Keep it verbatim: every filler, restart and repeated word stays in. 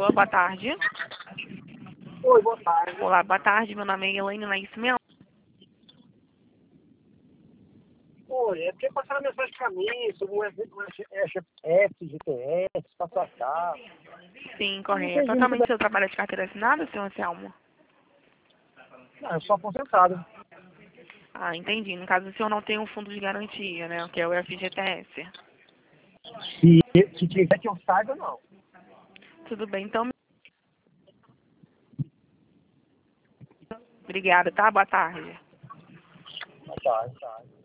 Alô, boa tarde. Oi, boa tarde. Olá, boa tarde. Meu nome é Elaine, não é isso mesmo? Oi, é porque passaram mensagem pra mim sobre o F G T S, pra cá. Sim, Eu não correto. entendi muito Totalmente bem. seu trabalho é de carteira assinada, senhor Anselmo? Não, eu sou aposentado. Ah, entendi. No caso, o senhor não tem um fundo de garantia, né? Que é o F G T S. Se, se tiver que eu saiba, não. Tudo bem, então. Obrigada, tá? Boa tarde. Boa tarde.